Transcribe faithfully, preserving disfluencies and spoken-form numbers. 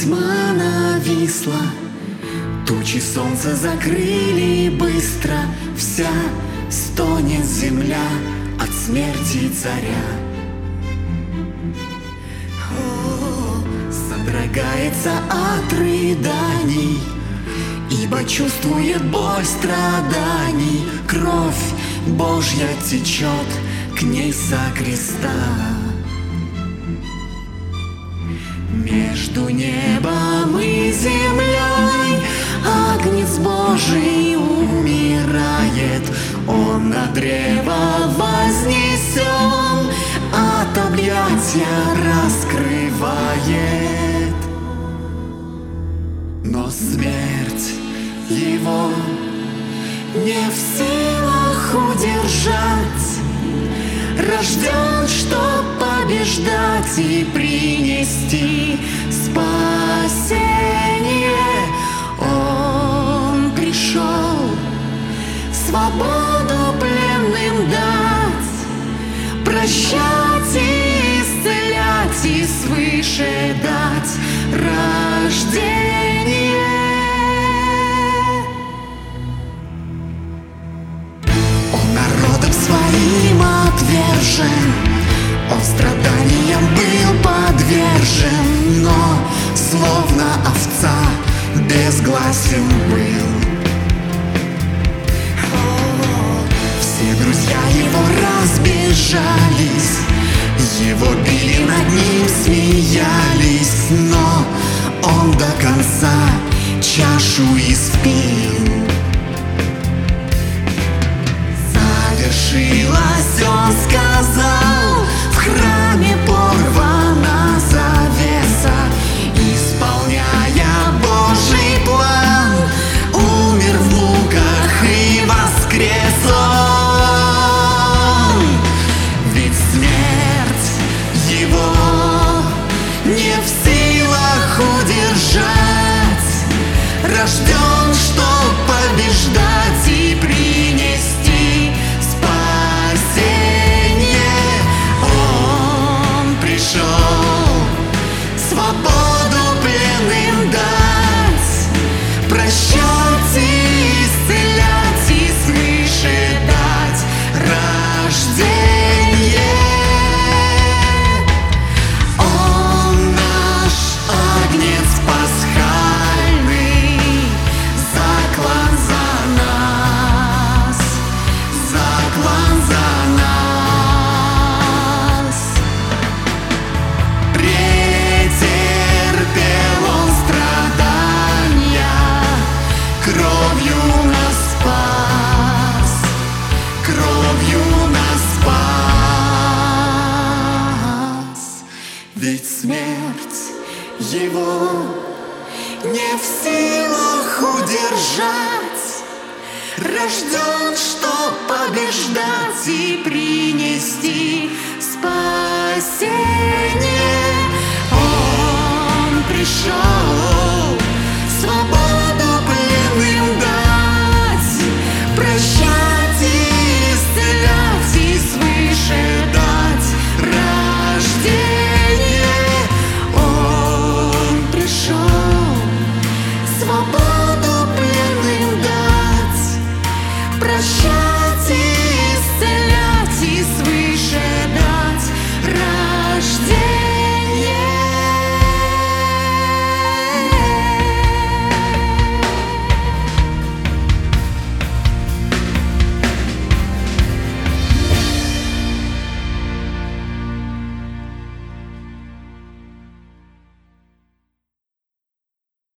тьма нависла, тучи солнца закрыли быстро, вся стонет земля от смерти царя. О, содрогается от рыданий, ибо чувствует боль страданий. Кровь Божья течет к ней со креста. Между небом и землей Агнец Божий умирает. Он на древо вознесен, от объятия раскрывает. Но смерть его не в силах удержать. Рожден, чтоб побеждать и принести спасение. Он пришел свободу пленным дать, прощать и исцелять, и свыше дать рождение. Он народом своим отвержен, он страданиям был подвержен, но словно овца безгласен был. О, все друзья его разбежались, его били, над ним смеялись, но он до конца чашу испил. Завершилось, он сказал, в храме порвана завеса, исполняя Божий план, умер в муках и воскрес он. Ведь смерть его не в силах удержать. Рожден, чтоб побеждать и принести спасение. Он пришел свободу пленным дать, прощать и исцелять, и свыше дать рождение. Он наш Агнец пасхальный, заклан за нас, заклан за нас. Претерпел он страдания, кровью нас спас, кровью нас спас. Ведь смерть его не в силах удержать. Рожден, чтоб побеждать и принести спасение. Он пришел